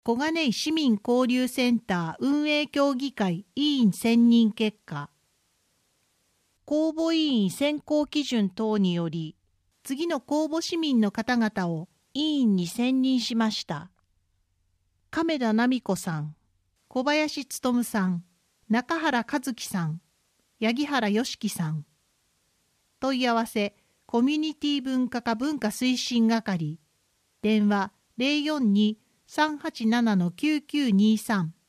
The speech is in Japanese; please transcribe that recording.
小金井市民交流センター運営協議会委員選任結果、公募委員選考基準等により、次の公募市民の方々を委員に選任しました。亀田奈美子さん、小林勉さん、中原和樹さん、八木原良樹さん。問い合わせ、コミュニティ文化課文化推進係。電話042-387-9923